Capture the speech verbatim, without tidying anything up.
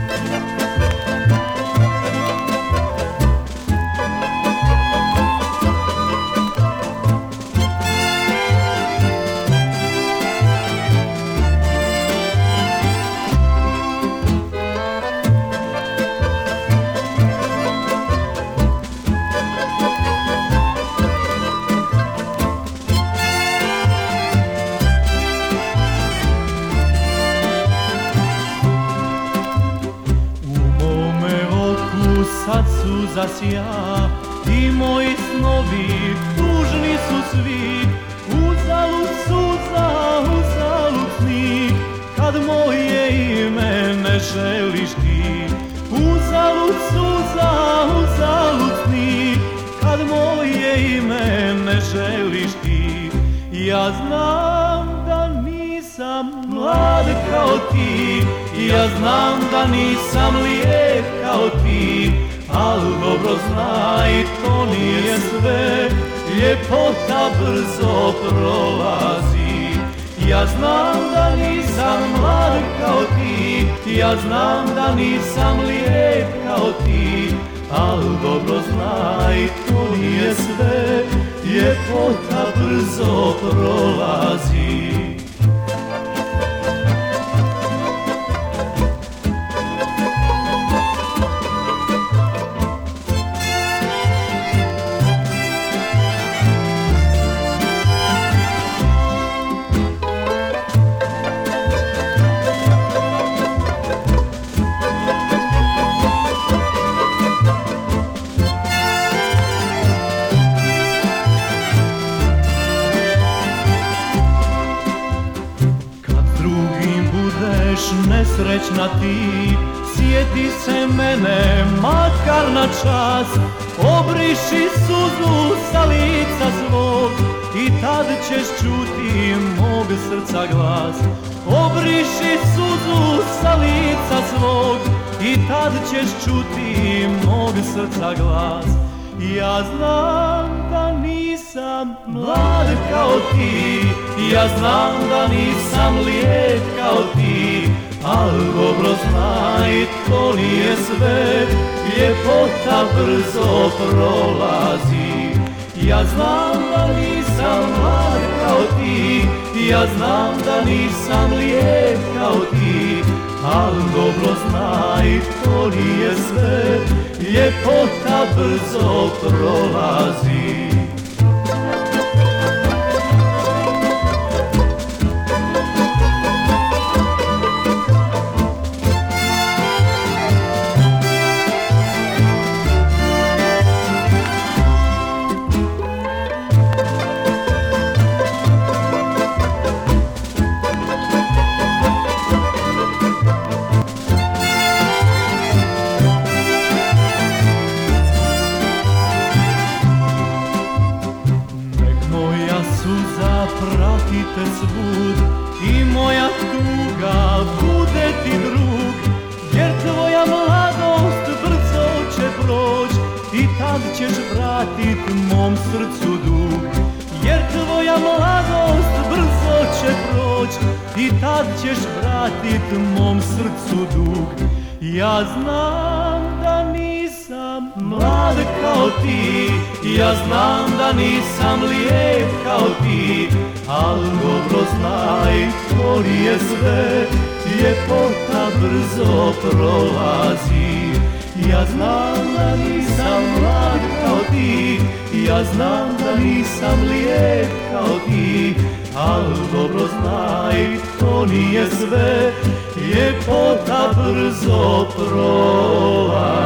Sad su zasja i moji snovi tužni su svi. Uzalud suza, uzalud sni, kad moje ime ne želiš ti. Uzalud suza, uzalud sni, kad moje ime ne želiš ti. Ja znam da nisam mlad kao ti, ja znam da nisam lijep kao ti, al dobro znaj, to nije sve, ljepota brzo prolazi. Ja znam da nisam mlad kao ti, ja znam da nisam lijep kao ti, al dobro znaj, to nije sve, ljepota brzo prolazi. Nesrećna ti, sjeti se mene makar na čas, obriši suzu sa lica svog i tad ćeš čuti mog srca glas. Obriši suzu sa lica svog i tad ćeš čuti mog srca glas. Ja znam da nisam mlad kao ti, ja znam da nisam lijep kao ti, al dobro znaj, to nije sve, ljepota brzo prolazi. Ja znam da nisam mlad kao ti, ja znam da nisam lijep kao ti, al dobro znaj, to nije sve, ljepota brzo prolazi. Pratite svud i moja tuga bude ti drug, jer tvoja mladost brzo će proć i tad ćeš vratit mom srcu dug. Jer tvoja mladost brzo će proć i tad ćeš vratit mom srcu dug. Ja znam da nisam mlad kao ti, ja znam da nisam lijep kao ti, al dobro znaj, to nije sve, ljepota brzo prolazi. Ja znam da nisam mlad kao ti, ja znam da nisam lijep kao ti, al dobro znaj, to nije sve, ljepota brzo prolazi.